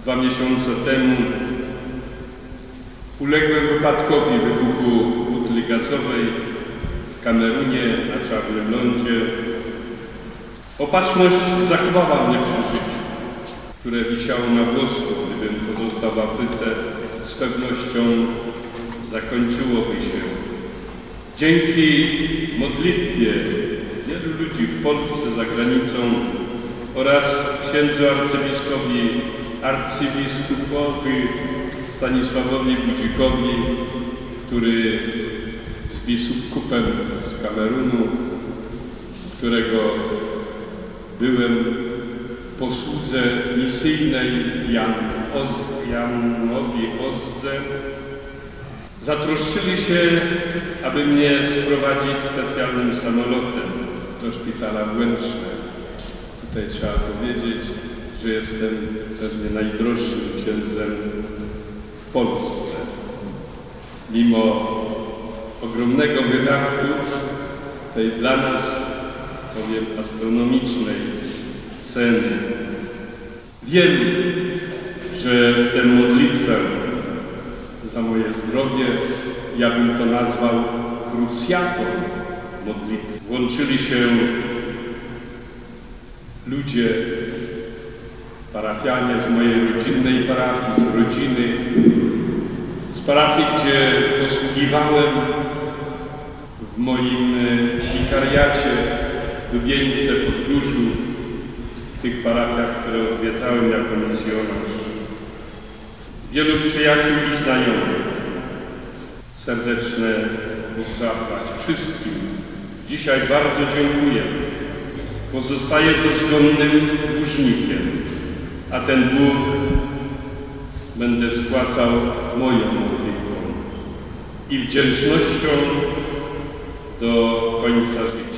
2 miesiące temu uległem wypadkowi wybuchu butli gazowej w Kamerunie na Czarnym Lądzie. Opatrzność zachowała mnie przy życiu, które wisiało na włosku. Gdybym pozostał w Afryce, z pewnością zakończyłoby się. Dzięki modlitwie wielu ludzi w Polsce, za granicą oraz księdzu arcybiskupowi Stanisławowi Budzikowi, który z biskupem z Kamerunu, którego byłem w posłudze misyjnej Janowi Ozdze, zatroszczyli się, aby mnie sprowadzić specjalnym samolotem do szpitala w Łęcznie. Tutaj trzeba powiedzieć, że jestem pewnie najdroższym księdzem w Polsce. Mimo ogromnego wydatku, tej dla nas, powiem, astronomicznej ceny. Wiem, że w tę modlitwę za moje zdrowie, ja bym to nazwał krucjatą modlitwy, włączyli się ludzie, parafianie z mojej rodzinnej parafii, z rodziny, z parafii, gdzie posługiwałem w moim wikariacie w Dubieńce, Podgórzu, w tych parafiach, które odwiedzałem jako misjonarz. Wielu przyjaciół i znajomych. Serdeczne Bóg zapłać wszystkim. Dzisiaj bardzo dziękuję. Pozostaję dozgonnym dłużnikiem, a ten dług będę spłacał moją modlitwą i wdzięcznością do końca życia.